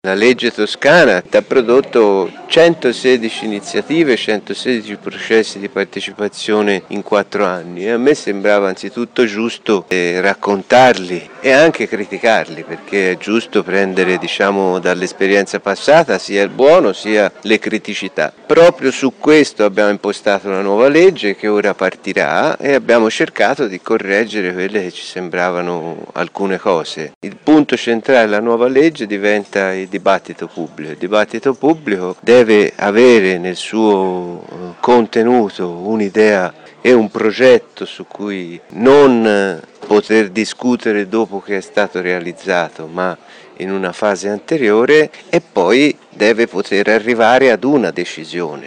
La legge toscana ha prodotto 116 iniziative, 116 processi di partecipazione in 4 anni e a me sembrava anzitutto giusto raccontarli e anche criticarli, perché è giusto prendere dall'esperienza passata sia il buono sia le criticità. Proprio su questo abbiamo impostato una nuova legge che ora partirà e abbiamo cercato di correggere quelle che ci sembravano alcune cose. Il punto centrale della nuova legge diventa il dibattito pubblico. Il dibattito pubblico deve avere nel suo contenuto un'idea e un progetto su cui non poter discutere dopo che è stato realizzato, ma in una fase anteriore, e poi deve poter arrivare ad una decisione.